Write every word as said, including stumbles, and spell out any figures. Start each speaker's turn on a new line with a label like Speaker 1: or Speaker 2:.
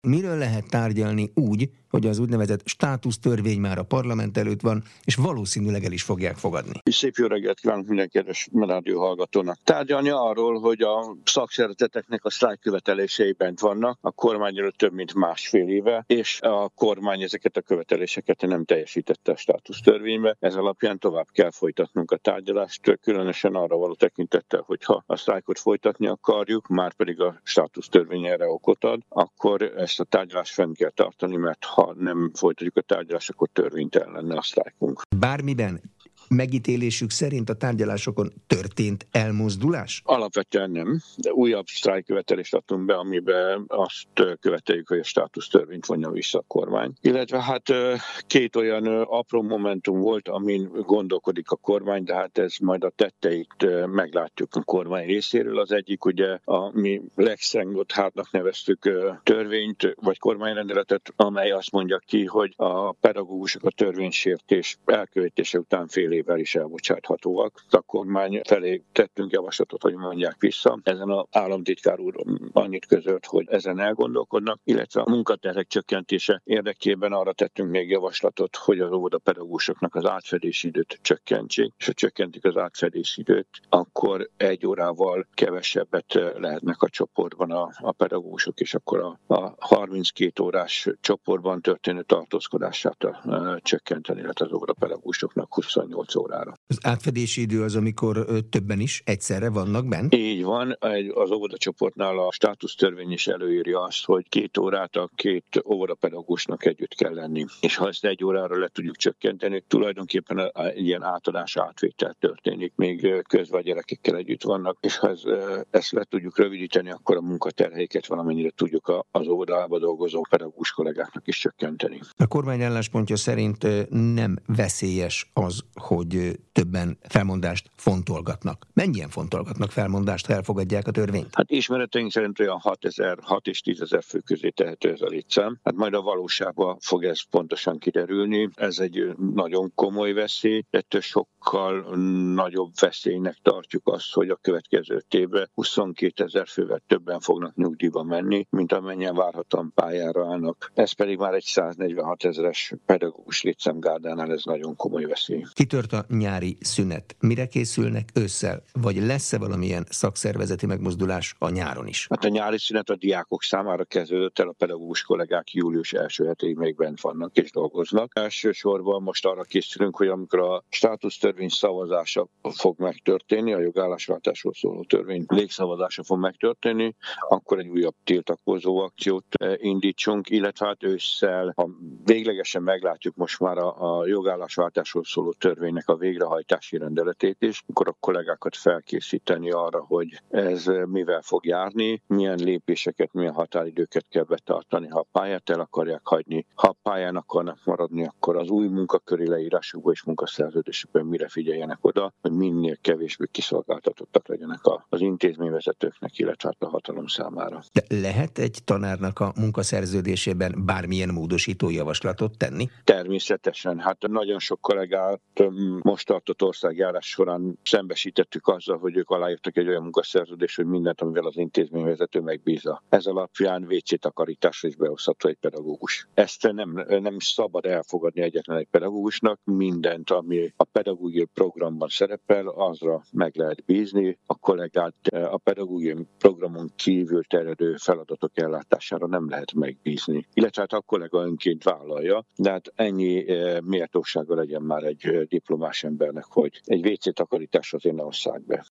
Speaker 1: Miről lehet tárgyalni úgy, hogy az úgynevezett státusztörvény már a parlament előtt van, és valószínűleg el is fogják fogadni?
Speaker 2: Szép jó reggelt kívánok minden kedves rádió hallgatónak. Tárgyalni arról, hogy a szakszervezeteknek a sztrájk követelései bent vannak, a kormány előtt több mint másfél éve, és a kormány ezeket a követeléseket nem teljesítette a státusztörvénybe. Ez alapján tovább kell folytatnunk a tárgyalást, különösen arra való tekintettel, hogyha a sztrájkot folytatni akarjuk, már pedig a státusztörvény erre okot ad, akkor ezt a tárgyalást fenn kell tartani, mert ha nem folytatjuk a tárgyalást, akkor törvénytelen lenne a sztrájkunk.
Speaker 1: Bármiben megítélésük szerint a tárgyalásokon történt elmozdulás?
Speaker 2: Alapvetően nem, de újabb sztrájkkövetelést adtunk be, amiben azt követeljük, hogy a státusztörvényt vonja vissza a kormány. Illetve hát két olyan apró momentum volt, amin gondolkodik a kormány, de hát ez majd a tetteit meglátjuk a kormány részéről. Az egyik ugye a mi Lex Gotthardnak neveztük törvényt, vagy kormányrendeletet, amely azt mondja ki, hogy a pedagógusok a törvénysértés elkövetése után fél évvel is elbocsáthatóak. A kormány felé tettünk javaslatot, hogy mondják vissza. Ezen az államtitkár úr annyit közölt, hogy ezen elgondolkodnak, illetve a munkaterhek csökkentése érdekében arra tettünk még javaslatot, hogy az óvodapedagógusoknak az átfedési időt csökkentsék, és ha csökkentik az átfedési időt, akkor egy órával kevesebbet lehetnek a csoportban a, a pedagógusok, és akkor a, a harminckét órás csoportban történő tartózkodását a, a, csökkenteni lehet az óvodapedagógusoknak huszonnyolc órára.
Speaker 1: Az átfedési idő az, amikor ö, többen is egyszerre vannak bent?
Speaker 2: Így van, az óvodacsoportnál a státusztörvény is előírja azt, hogy két órát a két óvodapedagógusnak együtt kell lenni. És ha ezt egy órára le tudjuk csökkenteni, tulajdonképpen egy ilyen átadás átvétel történik, még közben a gyerekekkel együtt vannak, és ha ez, ezt le tudjuk rövidíteni, akkor a munkaterheiket valamennyire tudjuk az óvodában dolgozó pedagógus kollégáknak is csökkenteni.
Speaker 1: A kormány álláspontja szerint nem veszélyes az, hogy többen felmondást fontolgatnak. Mennyien fontolgatnak felmondást, ha elfogadják a törvényt?
Speaker 2: Hát ismereteink szerint olyan hatezer, hat és tízezer fő közé tehető ez a létszám. Hát majd a valóságban fog ez pontosan kiderülni. Ez egy nagyon komoly veszély, ettől sokkal nagyobb veszélynek tartjuk azt, hogy a következő évben huszonkétezer fővel többen fognak nyugdíjba menni, mint amennyien várhatóan pályára állnak. Ez pedig már egy száznegyvenhat ezeres pedagógus létszámgárdánál, ez nagyon komoly veszély.
Speaker 1: Kitört a nyári szünet. Mire készülnek ősszel? Vagy lesz-e valamilyen szakszervezeti megmozdulás a nyáron is?
Speaker 2: Hát a nyári szünet a diákok számára kezdődött el, a pedagógus kollégák július első hetéig még bent vannak és dolgoznak. Elsősorban most arra készülünk, hogy amikor a státusztörvény szavazása fog megtörténni, a jogállásváltásról szóló törvény légszavazása fog megtörténni, akkor egy újabb tiltakozó akciót indítsunk, illetve hát ősszel, ha véglegesen meglátjuk most már a, a jogállásváltásról szóló törvénynek a végrehajtási rendeletét is, akkor a kollégákat felkészíteni arra, hogy ez mivel fog járni, milyen lépéseket, milyen határidőket kell betartani, ha a pályát el akarják hagyni. Ha a pályán akarnak maradni, akkor az új munkaköri leírásokban és munkaszerződésükben mire figyeljenek oda, hogy minél kevésbé kiszolgáltatottak legyenek az intézményvezetőknek, illetve a hatalom számára.
Speaker 1: De lehet egy tanárnak a munkaszerződésében bármilyen módosító javaslatot tenni?
Speaker 2: Természetesen. Hát nagyon sok kollégát most tartott országjárás során szembesítettük azzal, hogy ők aláírtak egy olyan munkaszerződést, hogy mindent, amivel az intézményvezető megbízza. Ez alapján vé cé takarításra is behozható egy pedagógus. Ezt nem, nem szabad elfogadni egyetlen egy pedagógusnak. Mindent, ami a pedagógiai programban szerepel, azra meg lehet bízni. A kollégát a pedagógiai programon kívül terjedő feladatok ellátására nem lehet megbízni. Illetve hát a kollega önként vállalja, de hát ennyi méltósága legyen már egy diplomás embernek, hogy egy vé cé takarításra azért ne osszák be.